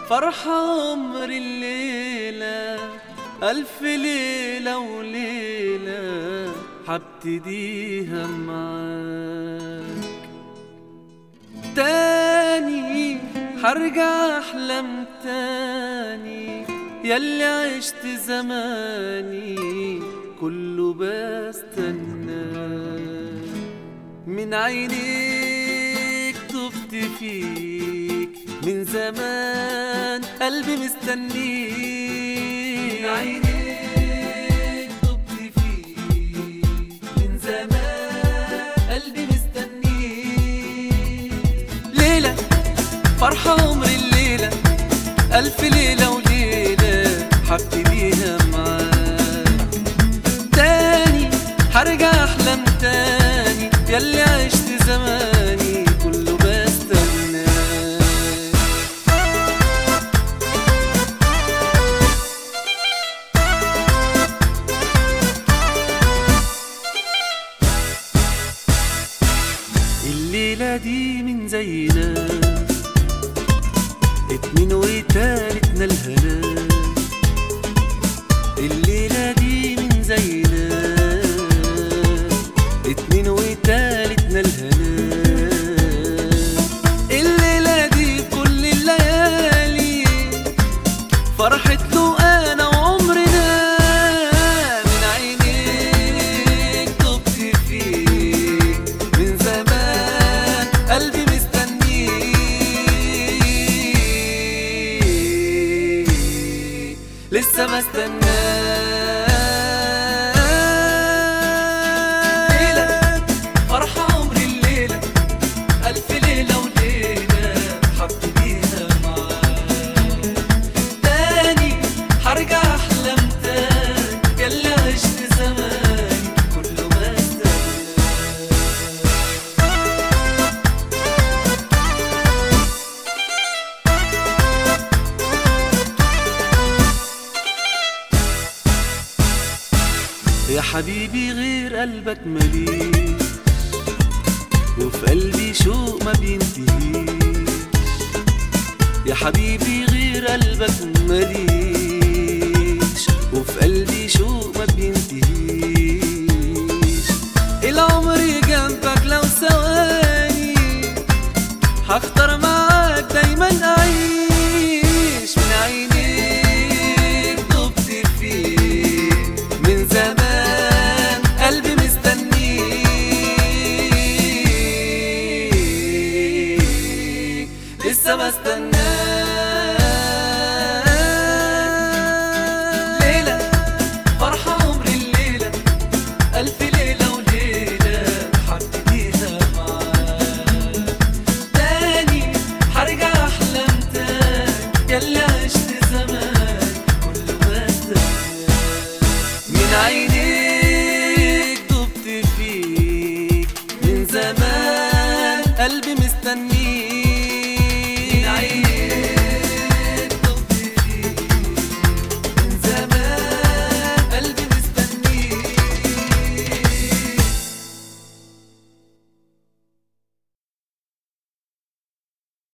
فرحة عمر الليلة، ألف ليلة وليلة حبتديها معاك. تاني حرجع أحلم تاني، ياللي عشت زماني كله بستناك. من عينيك طفت فيك من زمان، قلبي مستنيك. من عينيك طفت فيك من زمان، قلبي مستنيك. ليلة فرحة عمر الليلة، ألف ليلة وليلة حبتديها معاك. تاني حرجع أحلم تاني، ياللي عشت زماني كله بستناك. الليلة دي من زينا، اتنين وتالتنا الهنا. الليلة دي من زينا، اتنين وتالتنا الهنا. الليلة دي كل الليالي فرحت له أنا وعمرنا. من عينيك طفت فيك من زمان، قلبي مستنيك لسه ما استناك. يا حبيبي غير قلبك مليش، وفي قلبي شوق ما بينتهيش. يا حبيبي غير قلبك مليش، وفي قلبي شوق ما بينتهيش. العمر جنبك لو ثواني، هختار معاك دايما أعيش. من عينيك طفت فيك من زمان، قلبي مستنيك لسه بستناك.